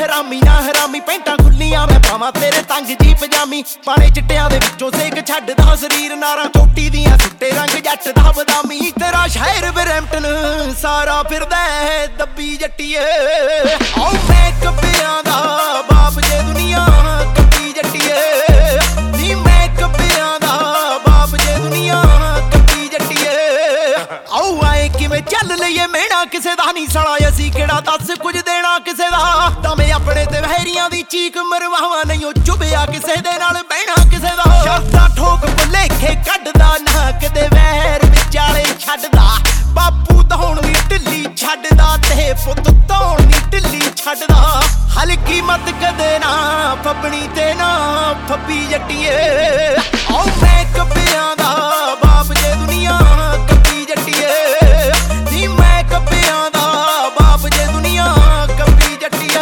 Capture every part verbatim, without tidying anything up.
ਹਰਾਮੀ ਨਾ ਹਰਾਮੀ ਪੈਂਟਾਂ ਖੁੱਲੀਆਂ ਮੈਂ ਪਾਵਾਂ ਤੇਰੇ ਤੰਗ ਜੀ ਪਜਾਮੀ ਪਾਣੇ ਚਿੱਟਿਆਂ ਦੇ ਵਿੱਚੋਂ ਸੇਕ ਛੱਡਦਾ ਸਰੀਰ ਨਾਰਾਂ ਚੋਟੀ ਦੀਆਂ ਸੁੱਟੇ ਰੰਗ ਜੱਟ ਦਾ ਬਦਾਮੀ ਤੇਰਾ ਸ਼ਹਿਰ ਬਰੈਂਪਟਨ ਸਾਰਾ ਫਿਰਦਾ ਦੱਬੀ ਜੱਟੀਏ ਆਓ ਮੈਂ ਕੱਬਿਆਂ ਦਾ ਬਾਪ ਜੇ ਦੁਨੀਆ ਕੱਬੀ ਜੱਟੀਏ ਨੀ ਮੈਂ ਕੱਬਿਆਂ ਦਾ ਬਾਪ ਜੇ ਦੁਨੀਆ ਕੱਬੀ ਜੱਟੀਏ ਆਓ ਆਏ ਕਿਵੇਂ ਚੱਲ ਲਈਏ ਮਿਹਣਾ ਕਿਸੇ ਦਾ ਨਹੀਂ ਸਾਲਾ ਅਸੀਂ ਕਿਹੜਾ ਦੱਸ ਕੁਝ ਦੇਣਾ ਕਿਸੇ ਦਾ ਤਾਂ ਮੈਂ ਆਪਣੇ ਤੇ ਵਹਿਰੀਆਂ ਦੀ ਚੀਕ ਮਰਵਾਵਾਂ ਨਹੀਂ ਉਹ ਚੁਭਿਆ ਕਿਸੇ ਦੇ ਨਾਲ ਬਹਿਣਾ ਕਿਸੇ ਦਾ ਸ਼ਰਤਾਂ ਠੋਕ ਭੁਲੇਖੇ ਕੱਢਦਾ ਨਾ ਕਿਤੇ ਵਹਿਰ ਵਿਚਾਲੇ ਛੱਡਦਾ ਬਾਪੂ ਧੌਣ ਦੀ ਢਿੱਲੀ ਛੱਡਦਾ ਤੇ ਪੁੱਤ ਧੌਣ ਦੀ ਢਿੱਲੀ ਛੱਡਦਾ ਹਲਕੀ ਮਤ ਕਦੇ ਨਾ ਫੱਬਣੀ ਤੇ ਨਾ ਫੱਬੀ ਜੱਟੀਏ ਆਓ ਮੈਂ ਕੱਬਿਆਂ ਦਾ ਬਾਪ ਜੇ ਦੁਨੀਆ ਕੱਬੀ ਜੱਟੀਏ ਨੀ ਮੈਂ ਕੱਬਿਆਂ ਦਾ ਬਾਪ ਜੇ ਦੁਨੀਆ ਕੱਬੀ ਜੱਟੀਏ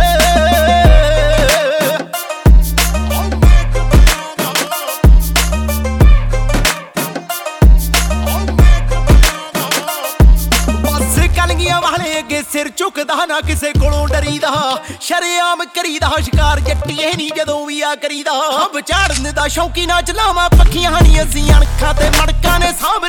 ਬਸ ਕਲਗੀਆਂ ਵਾਲੇ ਅੱਗੇ ਸਿਰ ਝੁਕਦਾ ਨਾ ਕਿਸੇ ਕੋਲੋਂ ਡਰੀਦਾ ਸ਼ਰੇਆਮ ਕਰੀਦਾ ਸ਼ਿਕਾਰ ਜੱਟੀਏ ਨੀ ਜਦੋਂ ਵੀ ਆ ਕਰੀਦਾ ਹੰਬ ਝਾੜਨ ਦਾ ਸ਼ੌਂਕੀ ਨਾ ਚਲਾਵਾਂ ਪੱਖੀਆਂ ਨਹੀਂ ਅਸੀਂ ਅਣਖਾਂ ਤੇ ਮੜਕਾਂ ਨੇ ਸਾਂਭ